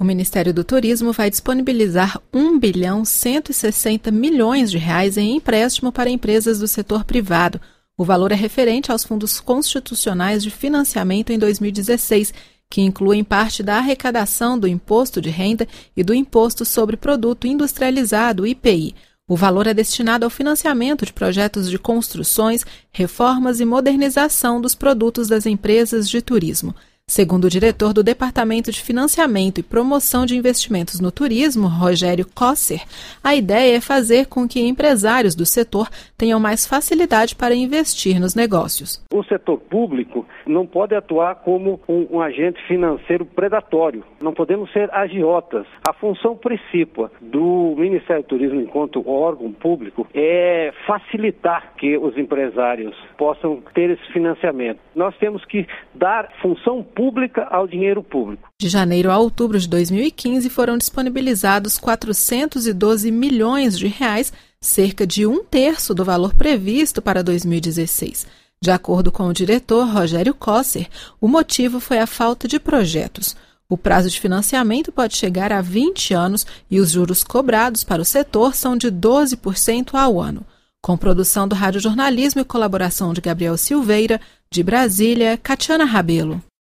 O Ministério do Turismo vai disponibilizar R$1,160 bilhão em empréstimo para empresas do setor privado. O valor é referente aos fundos constitucionais de financiamento em 2016, que incluem parte da arrecadação do Imposto de Renda e do Imposto sobre Produto Industrializado, IPI. O valor é destinado ao financiamento de projetos de construções, reformas e modernização dos produtos das empresas de turismo. Segundo o diretor do Departamento de Financiamento e Promoção de Investimentos no Turismo, Rogério Cosser, a ideia é fazer com que empresários do setor tenham mais facilidade para investir nos negócios. O setor público não pode atuar como um agente financeiro predatório. Não podemos ser agiotas. A função principal do Ministério do Turismo enquanto órgão público é facilitar que os empresários possam ter esse financiamento. Nós temos que dar função pública ao dinheiro público. De janeiro a outubro de 2015 foram disponibilizados R$412 milhões, cerca de 1/3 do valor previsto para 2016. De acordo com o diretor Rogério Cosser, o motivo foi a falta de projetos. O prazo de financiamento pode chegar a 20 anos e os juros cobrados para o setor são de 12% ao ano. Com produção do Rádio Jornalismo e colaboração de Gabriel Silveira, de Brasília, Catiana Rabelo.